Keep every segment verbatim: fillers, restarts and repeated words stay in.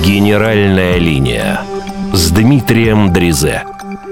Генеральная линия с Дмитрием Дризе.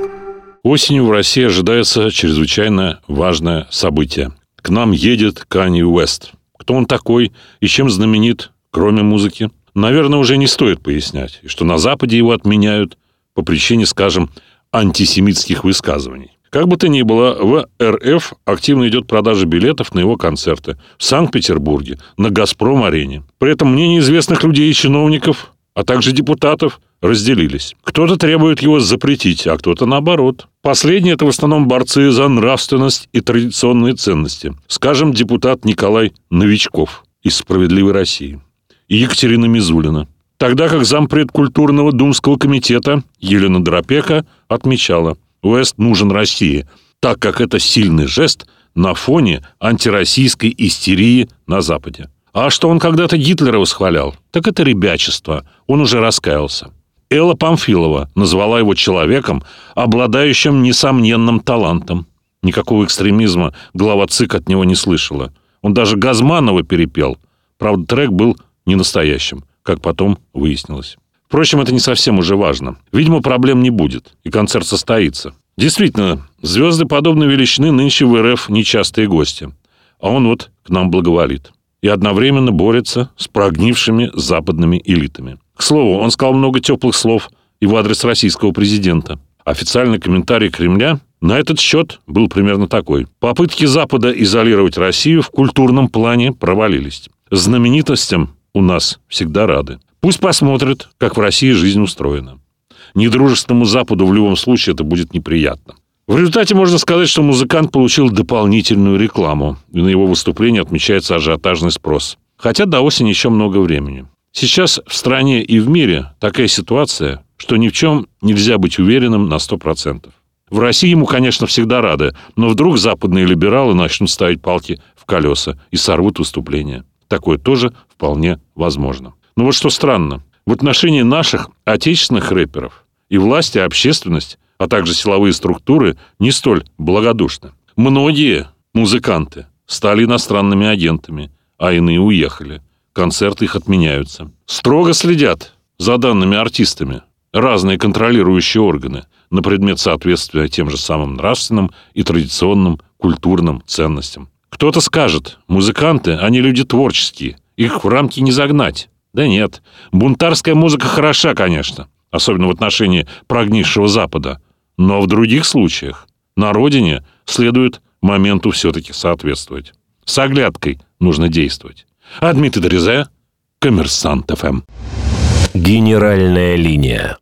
Осенью в России ожидается чрезвычайно важное событие. К нам едет Канье Уэст. Кто он такой и чем знаменит, кроме музыки? Наверное, уже не стоит пояснять, что на Западе его отменяют по причине, скажем, антисемитских высказываний. Как бы то ни было, в эр эф активно идет продажа билетов на его концерты в Санкт-Петербурге, на «Газпром-арене». При этом мнения известных людей и чиновников, а также депутатов, разделились. Кто-то требует его запретить, а кто-то наоборот. Последние – это в основном борцы за нравственность и традиционные ценности. Скажем, депутат Николай Новичков из «Справедливой России» и Екатерина Мизулина. Тогда как зампред культурного думского комитета Елена Дропека отмечала: Уэст нужен России, так как это сильный жест на фоне антироссийской истерии на Западе. А что он когда-то Гитлера восхвалял, так это ребячество, он уже раскаялся. Элла Памфилова назвала его человеком, обладающим несомненным талантом. Никакого экстремизма глава ЦИК от него не слышала. Он даже Газманова перепел. Правда, трек был не настоящим, как потом выяснилось. Впрочем, это не совсем уже важно. Видимо, проблем не будет, и концерт состоится. Действительно, звезды подобной величины нынче в эр эф нечастые гости. А он вот к нам благоволит. И одновременно борется с прогнившими западными элитами. К слову, он сказал много теплых слов и в адрес российского президента. Официальный комментарий Кремля на этот счет был примерно такой: попытки Запада изолировать Россию в культурном плане провалились. Знаменитостям у нас всегда рады. Пусть посмотрят, как в России жизнь устроена. Недружественному Западу в любом случае это будет неприятно. В результате можно сказать, что музыкант получил дополнительную рекламу, и на его выступление отмечается ажиотажный спрос. Хотя до осени еще много времени. Сейчас в стране и в мире такая ситуация, что ни в чем нельзя быть уверенным на сто процентов. В России ему, конечно, всегда рады, но вдруг западные либералы начнут ставить палки в колеса и сорвут выступление. Такое тоже вполне возможно. Но вот что странно. В отношении наших отечественных рэперов и власть, и общественность, а также силовые структуры не столь благодушны. Многие музыканты стали иностранными агентами, а иные уехали. Концерты их отменяются. Строго следят за данными артистами разные контролирующие органы на предмет соответствия тем же самым нравственным и традиционным культурным ценностям. Кто-то скажет: музыканты, они люди творческие, их в рамки не загнать. Да нет, бунтарская музыка хороша, конечно, особенно в отношении прогнившего Запада, но в других случаях на родине следует моменту все-таки соответствовать. С оглядкой нужно действовать. А Дмитрий Дризе, Коммерсант эф эм. Генеральная линия.